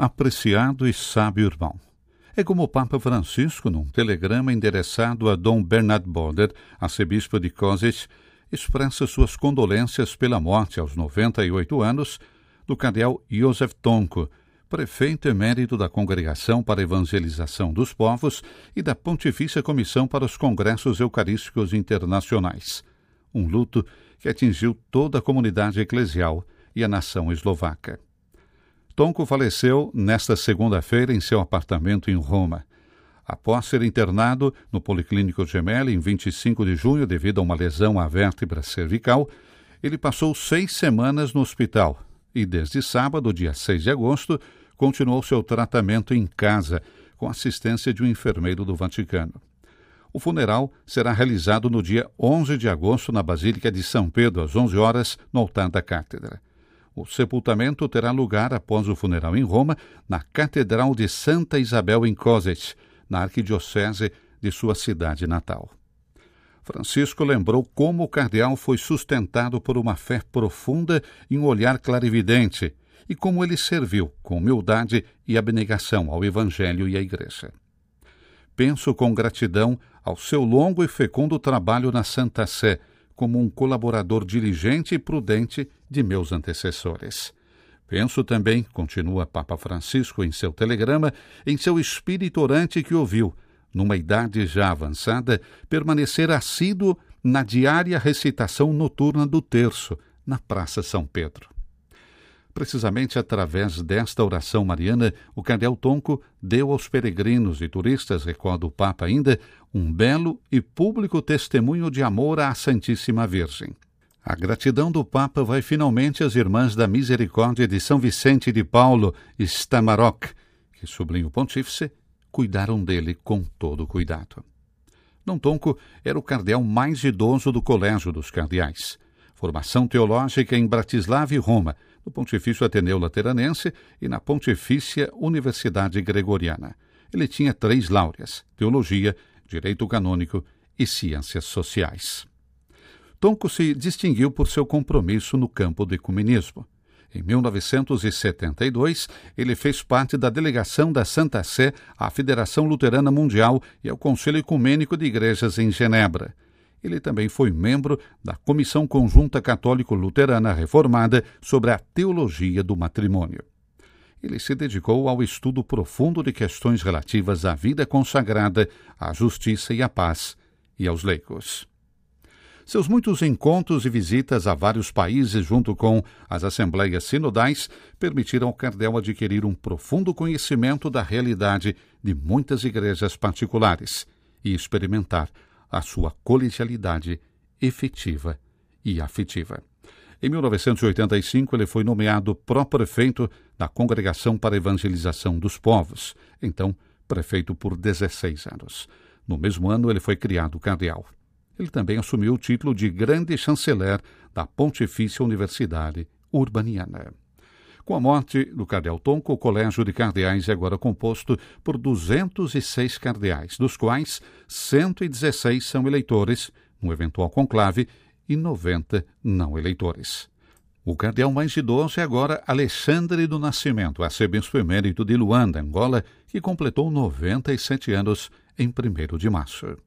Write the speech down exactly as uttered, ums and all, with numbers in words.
Apreciado e sábio irmão. É como o Papa Francisco, num telegrama endereçado a Dom Bernard Boder, arcebispo de Košice, expressa suas condolências pela morte aos noventa e oito anos do cardeal Józef Tonko, prefeito emérito da Congregação para a Evangelização dos Povos e da Pontifícia Comissão para os Congressos Eucarísticos Internacionais. Um luto que atingiu toda a comunidade eclesial e a nação eslovaca. Tonko faleceu nesta segunda-feira em seu apartamento em Roma. Após ser internado no Policlínico Gemelli em vinte e cinco de junho devido a uma lesão à vértebra cervical, ele passou seis semanas no hospital e desde sábado, dia seis de agosto, continuou seu tratamento em casa com assistência de um enfermeiro do Vaticano. O funeral será realizado no dia onze de agosto na Basílica de São Pedro, às onze horas, no altar da cátedra. O sepultamento terá lugar após o funeral em Roma, na Catedral de Santa Isabel em Košice, na arquidiocese de sua cidade natal. Francisco lembrou como o cardeal foi sustentado por uma fé profunda e um olhar clarividente, e como ele serviu com humildade e abnegação ao Evangelho e à Igreja. Penso com gratidão ao seu longo e fecundo trabalho na Santa Sé, como um colaborador diligente e prudente de meus antecessores. Penso também, continua Papa Francisco em seu telegrama, em seu espírito orante que ouviu, numa idade já avançada, permanecer assíduo na diária recitação noturna do terço, na Praça São Pedro. Precisamente através desta oração mariana, o cardeal Tonko deu aos peregrinos e turistas, recorda o Papa ainda, um belo e público testemunho de amor à Santíssima Virgem. A gratidão do Papa vai finalmente às Irmãs da Misericórdia de São Vicente de Paulo e Stamarok, que, sublinha o pontífice, cuidaram dele com todo cuidado. Dom Tonko era o cardeal mais idoso do Colégio dos Cardeais. Formação teológica em Bratislava e Roma, no Pontifício Ateneu Lateranense e na Pontifícia Universidade Gregoriana. Ele tinha três láureas: Teologia, Direito Canônico e Ciências Sociais. Tonko se distinguiu por seu compromisso no campo do ecumenismo. Em mil novecentos e setenta e dois, ele fez parte da delegação da Santa Sé à Federação Luterana Mundial e ao Conselho Ecumênico de Igrejas em Genebra. Ele também foi membro da Comissão Conjunta Católico-Luterana Reformada sobre a Teologia do Matrimônio. Ele se dedicou ao estudo profundo de questões relativas à vida consagrada, à justiça e à paz, e aos leigos. Seus muitos encontros e visitas a vários países junto com as assembleias sinodais permitiram ao cardeal adquirir um profundo conhecimento da realidade de muitas igrejas particulares e experimentar a sua colegialidade efetiva e afetiva. Em mil novecentos e oitenta e cinco, ele foi nomeado pró-prefeito da Congregação para a Evangelização dos Povos, então prefeito por dezesseis anos. No mesmo ano, ele foi criado cardeal. Ele também assumiu o título de Grande Chanceler da Pontifícia Universidade Urbaniana. Com a morte do cardeal Tonko, o Colégio de Cardeais é agora composto por duzentos e seis cardeais, dos quais cento e dezesseis são eleitores, no eventual conclave, e noventa não eleitores. O cardeal mais idoso é agora Alexandre do Nascimento, arcebispo emérito de Luanda, Angola, que completou noventa e sete anos em primeiro de março.